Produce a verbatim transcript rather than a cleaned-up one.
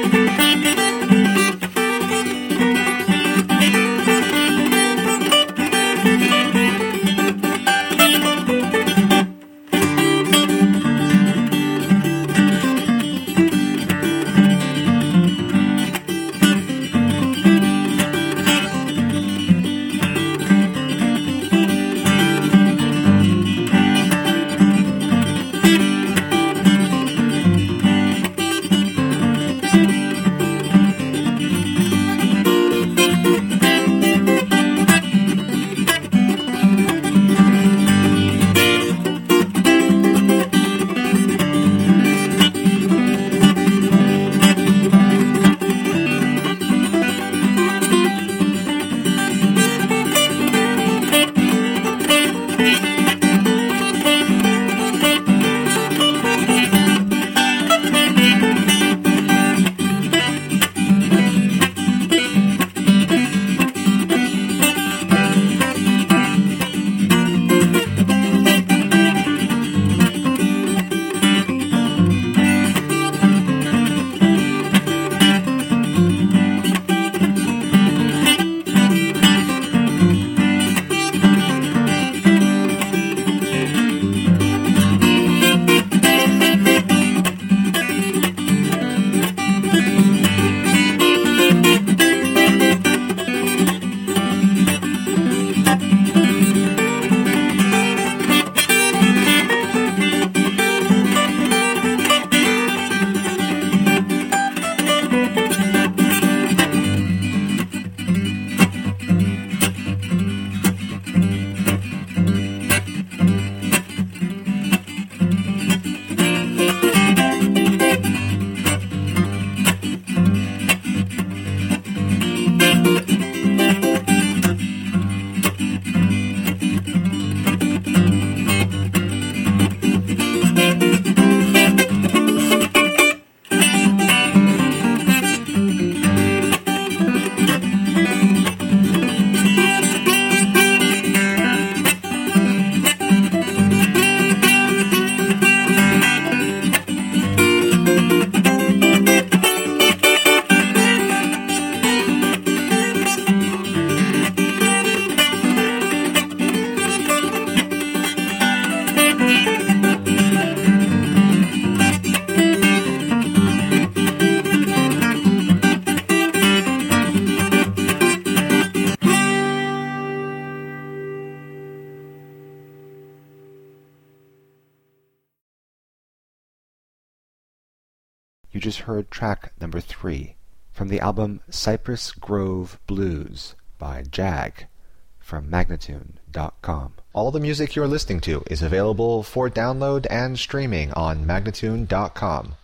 You just heard track number three from the album Cypress Grove Blues by Jag from Magnatune dot com. All the music you're listening to is available for download and streaming on Magnatune dot com.